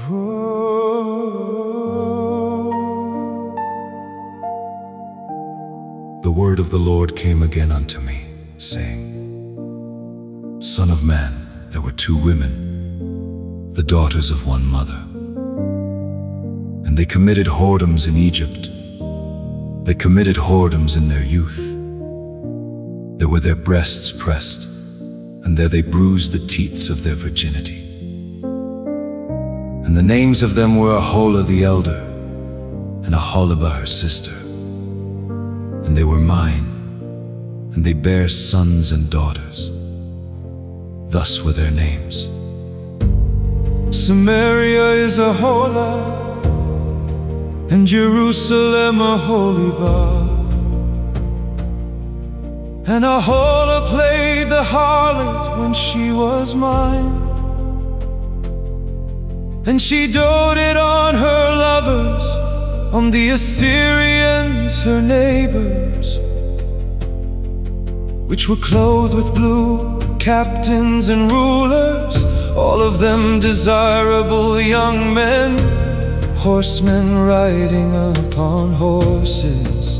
The word of the Lord came again unto me, saying, Son of man, there were two women, the daughters of one mother. And they committed whoredoms in Egypt. They committed whoredoms in their youth. There were their breasts pressed, and there they bruised the teats of their virginity. And the names of them were Aholah the elder, and Aholibah her sister. And they were mine, and they bare sons and daughters. Thus were their names. Samaria is Aholah, and Jerusalem Aholibah. And Aholah played the harlot when she was mine, and she doted on her lovers, on the Assyrians, her neighbors, which were clothed with blue, captains and rulers, all of them desirable young men, horsemen riding upon horses.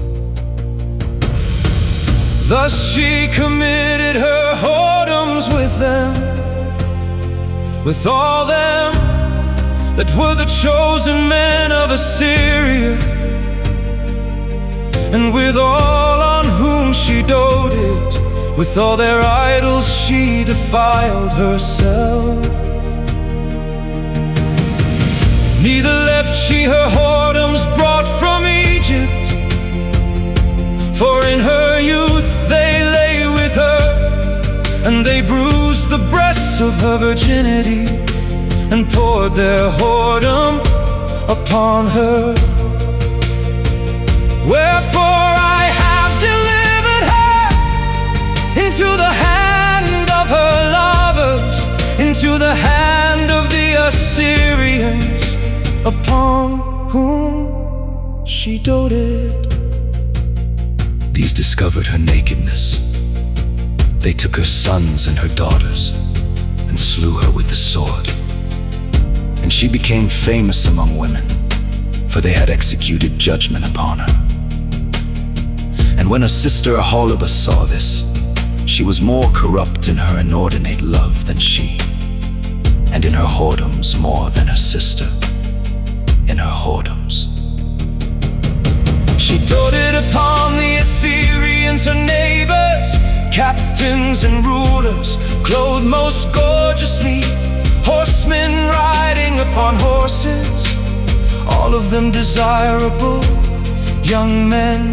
Thus she committed her whoredoms with them, with all them that were the chosen men of Assyria, and with all on whom she doted, with all their idols she defiled herself. Neither left she her whoredoms brought from Egypt, for in her youth they lay with her, and they bruised the breasts of her virginity, and poured their whoredom upon her. Wherefore I have delivered her into the hand of her lovers, into the hand of the Assyrians, upon whom she doted. These discovered her nakedness. They took her sons and her daughters, and slew her with the sword. And she became famous among women, for they had executed judgment upon her. And when her sister Aholibah saw this, she was more corrupt in her inordinate love than she, and in her whoredoms more than her sister in her whoredoms. She doted upon the Assyrians, her neighbors, captains and rulers, clothed most gorgeously, horsemen riding upon horses, all of them desirable young men.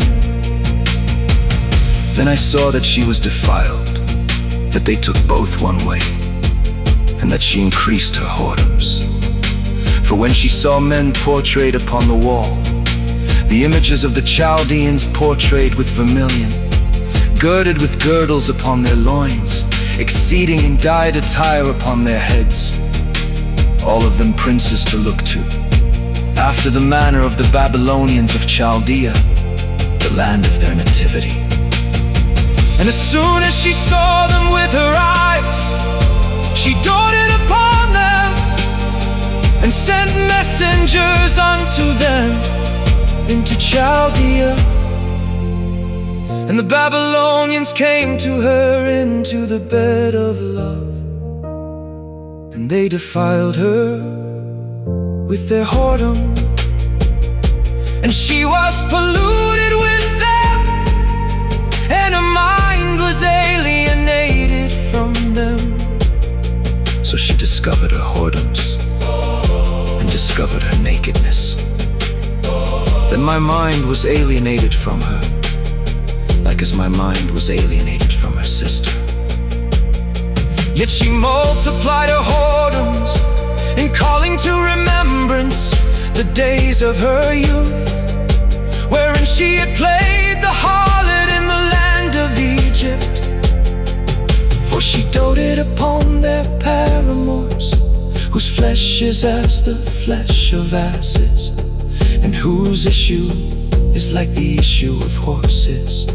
Then I saw that she was defiled, that they took both one way, and that she increased her whoredoms. For when she saw men portrayed upon the wall, the images of the Chaldeans portrayed with vermilion, girded with girdles upon their loins, exceeding in dyed attire upon their heads, all of them princes to look to, after the manner of the Babylonians of Chaldea, the land of their nativity. And as soon as she saw them with her eyes, she doted upon them, and sent messengers unto them into Chaldea. And the Babylonians came to her into the bed of love, and they defiled her with their whoredom, and she was polluted with them, and her mind was alienated from them. So she discovered her whoredoms, and discovered her nakedness. Then my mind was alienated from her, like as my mind was alienated from her sister. Yet she multiplied her whoredoms, in calling to remembrance the days of her youth, wherein she had played the harlot in the land of Egypt. For she doted upon their paramours, whose flesh is as the flesh of asses, and whose issue is like the issue of horses.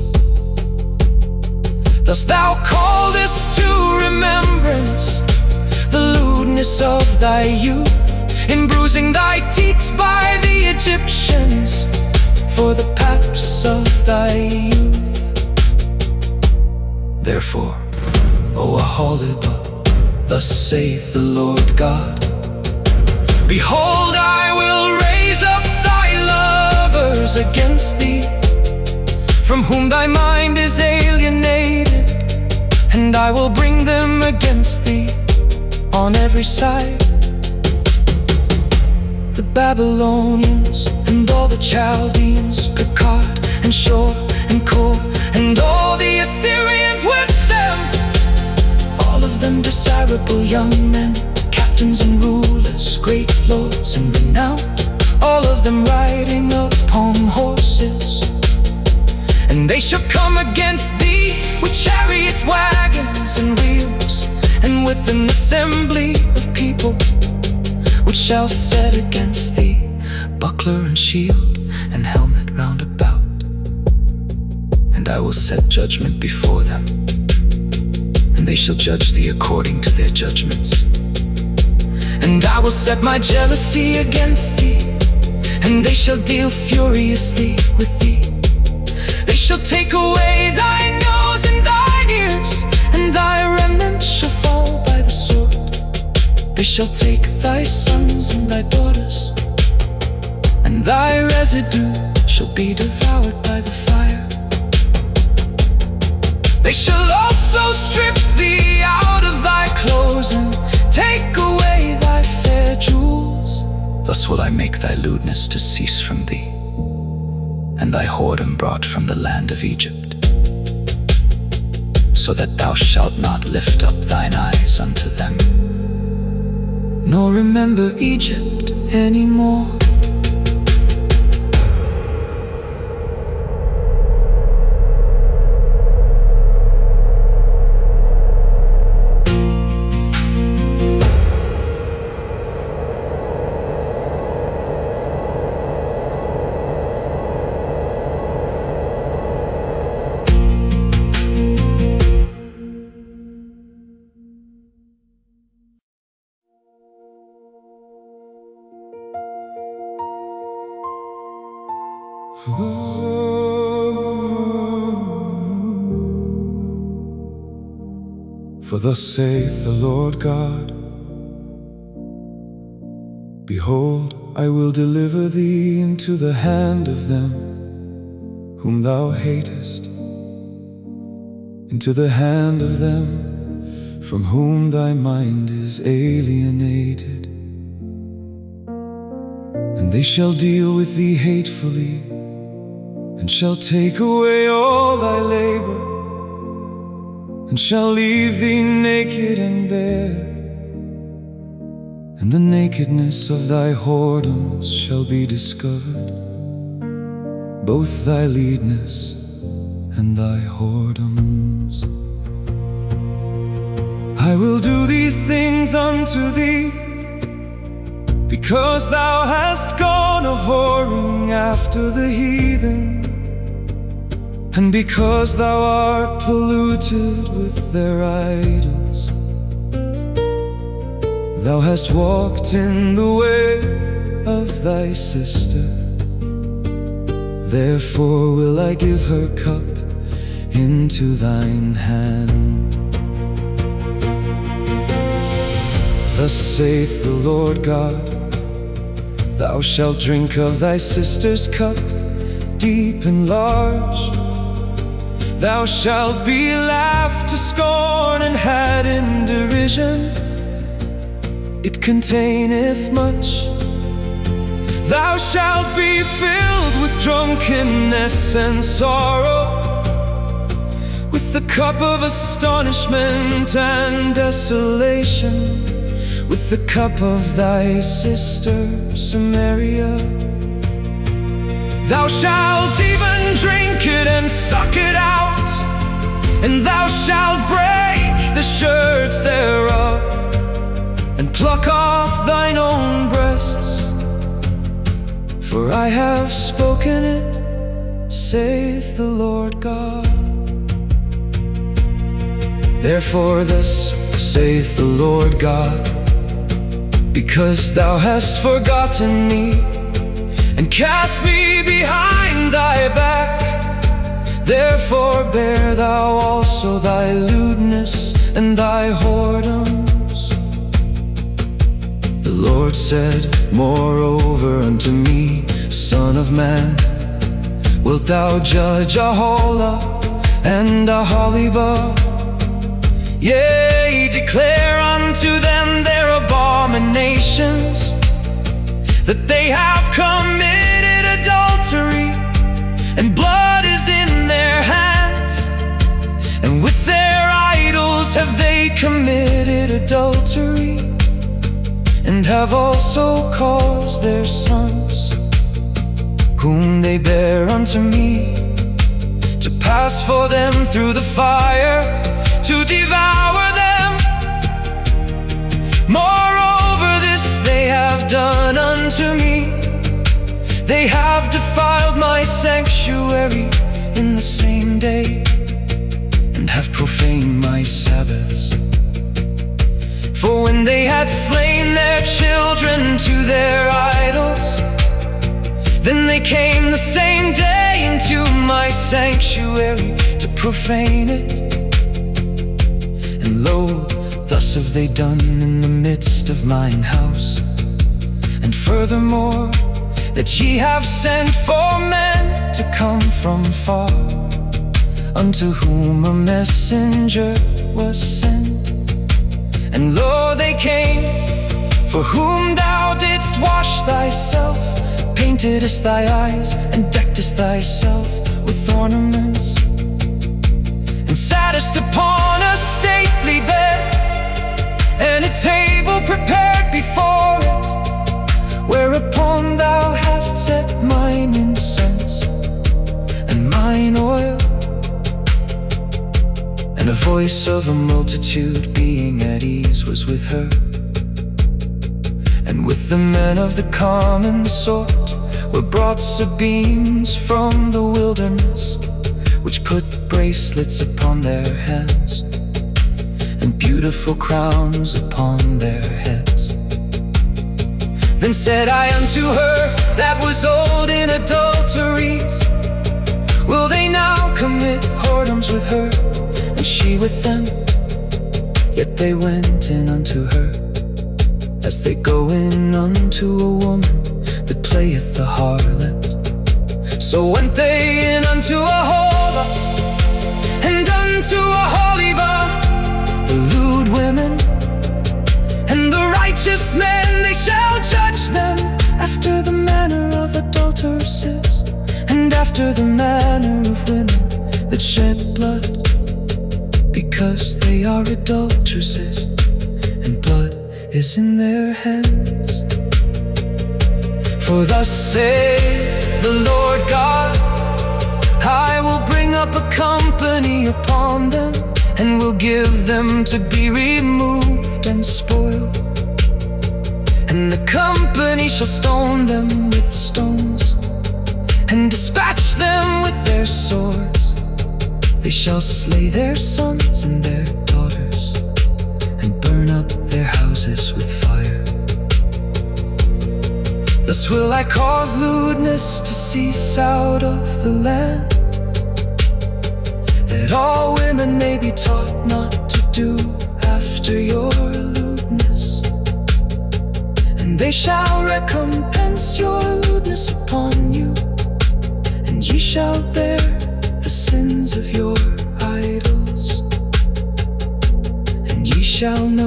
Thus thou callest to remembrance the lewdness of thy youth, in bruising thy teats by the Egyptians for the paps of thy youth. Therefore, O Aholibah, thus saith the Lord God, behold, I will raise up thy lovers against thee, from whom thy mind is alienated, and I will bring them against thee on every side. The Babylonians and all the Chaldeans, Pekod and Shor and Kor, and all the Assyrians with them, all of them desirable young men, captains and rulers, great lords and renowned, all of them riding upon horses. And they shall come against thee with chariots, wagons, and wheels, and with an assembly of people, which shall set against thee buckler and shield and helmet round about. And I will set judgment before them, and they shall judge thee according to their judgments. And I will set my jealousy against thee, and they shall deal furiously with thee. They shall take away thy nose and thine ears, and thy remnant shall fall by the sword. They shall take thy sons and thy daughters, and thy residue shall be devoured by the fire. They shall also strip thee out of thy clothes, and take away thy fair jewels. Thus will I make thy lewdness to cease from thee, and thy whoredom brought from the land of Egypt, so that thou shalt not lift up thine eyes unto them, nor remember Egypt anymore. For thus saith the Lord God, behold, I will deliver thee into the hand of them whom thou hatest, into the hand of them from whom thy mind is alienated. And they shall deal with thee hatefully, and shall take away all thy labor, and shall leave thee naked and bare. And the nakedness of thy whoredoms shall be discovered, both thy lewdness and thy whoredoms. I will do these things unto thee, because thou hast gone a-whoring after the heathen, and because thou art polluted with their idols. Thou hast walked in the way of thy sister, therefore will I give her cup into thine hand. Thus saith the Lord God, thou shalt drink of thy sister's cup, deep and large. Thou shalt be laughed to scorn and had in derision. It containeth much. Thou shalt be filled with drunkenness and sorrow, with the cup of astonishment and desolation, with the cup of thy sister Samaria. Thou shalt even drink it and suck it out, and thou shalt break the sherds thereof, and pluck off thine own breasts. For I have spoken it, saith the Lord God. Therefore thus saith the Lord God, Because thou hast forgotten me, and cast me behind thy back. Therefore bear thou also thy lewdness and thy whoredoms. The Lord said moreover unto me, Son of man, wilt thou judge Aholah and Aholibah? Yea, declare unto them their abominations, that they have committed adultery, and blood is in their hands, and with their idols have they committed adultery, and have also caused their sons, whom they bear unto me, to pass for them through the fire, to devour them. Moreover this they have done unto me, they have defiled my sanctuary in the same day, and have profaned my Sabbaths. For when they had slain their children to their idols, then they came the same day into my sanctuary to profane it. And lo, thus have they done in the midst of mine house. And furthermore, that ye have sent for men to come from far, unto whom a messenger was sent. And lo, they came, for whom thou didst wash thyself, paintedest thy eyes, and deckedest thyself with ornaments, and sattest upon a stately bed, and a table prepared before it, whereupon thou hast set mine incense and mine oil. And a voice of a multitude being at ease was with her, and with the men of the common sort were brought Sabines from the wilderness, which put bracelets upon their hands, and beautiful crowns upon their heads. Then said I unto her that was old in adulteries, will they now commit whoredoms with her, and she with them? Yet they went in unto her, as they go in unto a woman that playeth the harlot. So went they in unto Aholah and unto Aholibah, the lewd women, and the righteous men, they shall judge them after the manner of adulteresses, and after the manner of women that shed blood, because they are adulteresses, and blood is in their hands. For thus saith the Lord God, I will bring up a company upon them, and will give them to be removed and spoiled. And the company shall stone them with stones, and dispatch them with their swords. They shall slay their sons and their daughters, and burn up their houses with fire. Thus will I cause lewdness to cease out of the land, that all women may be taught not to do after your lewdness. And they shall recompense your lewdness upon you, and ye shall bear the sins of your idols, and ye shall